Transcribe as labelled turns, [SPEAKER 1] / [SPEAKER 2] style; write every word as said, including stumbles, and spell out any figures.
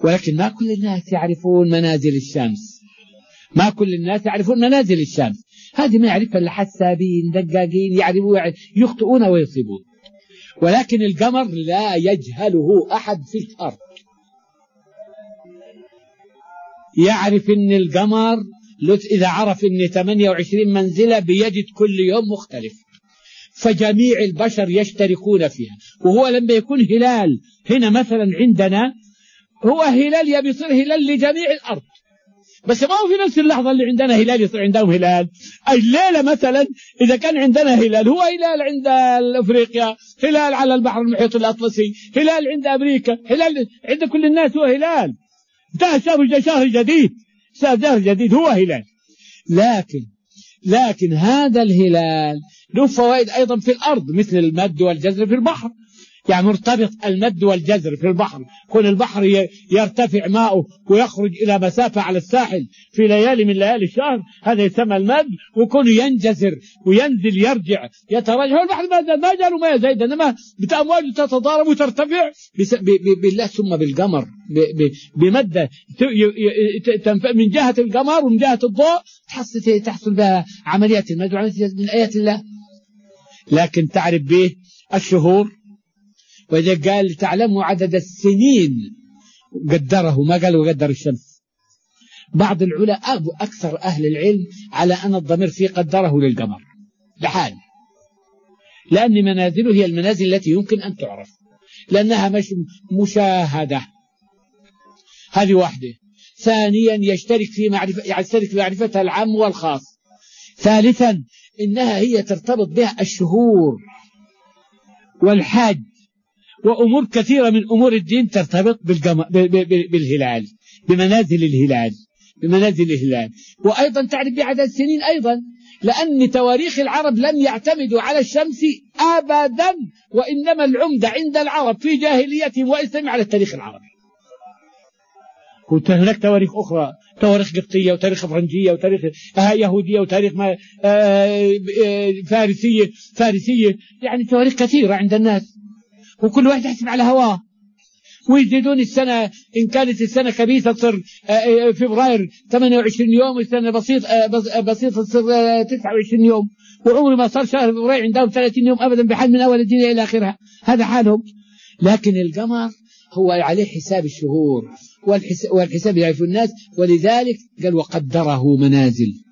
[SPEAKER 1] ولكن ما كل الناس يعرفون منازل الشمس، ما كل الناس يعرفون منازل الشمس، هذه ما يعرفها إلا حسابين دقاقين يعرفون يخطئون ويصيبون. ولكن القمر لا يجهله أحد في الأرض، يعرف إن القمر إذا عرف إن ثمانية وعشرين منزلة بيجد كل يوم مختلف، فجميع البشر يشتركون فيها. وهو لما يكون هلال هنا مثلا عندنا، هو هلال يبي يصير هلال لجميع الأرض، بس ما هو في نفس اللحظة اللي عندنا هلال يصير عندهم هلال. الليلة مثلا إذا كان عندنا هلال، هو هلال عند أفريقيا، هلال على البحر المحيط الأطلسي، هلال عند أمريكا، هلال عند كل الناس، هو هلال. ده شهر شهر جديد، شهر جديد هو هلال. لكن لكن هذا الهلال له فوائد أيضا في الأرض، مثل المد والجزر في البحر. يعني مرتبط المد والجزر في البحر، كل البحر يرتفع ماؤه ويخرج إلى مسافة على الساحل في ليالي من ليالي الشهر، هذا يسمى المد. وكونه ينجزر وينزل يرجع يتراجع، البحر ما جاله ما يزيد، إنما بتأمواج تتضارب وترتفع بالله. ثم بالقمر بمدة من جهة القمر ومن جهة الضوء تحصل بها عمليات المد وعمليات من آيات الله. لكن تعرف به الشهور، وإذا قال تعلموا عدد السنين قدره، ما قالوا قدر الشمس. بعض العلماء أكثر أهل العلم على أن الضمير فيه قدره للقمر لحال، لأن منازله هي المنازل التي يمكن أن تعرف، لأنها مش مشاهدة. هذه واحدة. ثانيا يشترك في معرفة يشترك في معرفتها العام والخاص. ثالثا إنها هي ترتبط بها الشهور والحج وأمور كثيرة من أمور الدين ترتبط بالهلال، بمنازل الهلال بمنازل الهلال. وأيضا تعرف بعدد السنين أيضا، لأن تواريخ العرب لم يعتمدوا على الشمس أبدا، وإنما العمدة عند العرب في جاهليتهم وإسلام على التاريخ العربي. وهناك تواريخ أخرى، تواريخ قبطية وتاريخ فرنجية وتاريخ يهودية وتاريخ فارسية فارسية يعني تواريخ كثيرة عند الناس، وكل واحد يحسب على هواه. ويزيدون السنة، إن كانت السنة كبيسة تصير فبراير ثمانية وعشرين يوم، السنة بسيط بسيطة تصير تسعة وعشرين يوم، وعمر ما صار شهر فبراير عندهم ثلاثين يوم أبدا بحال من أول الدنيا إلى آخرها، هذا حالهم. لكن القمر هو عليه حساب الشهور والحساب يعرف الناس، ولذلك قال وقدره منازل.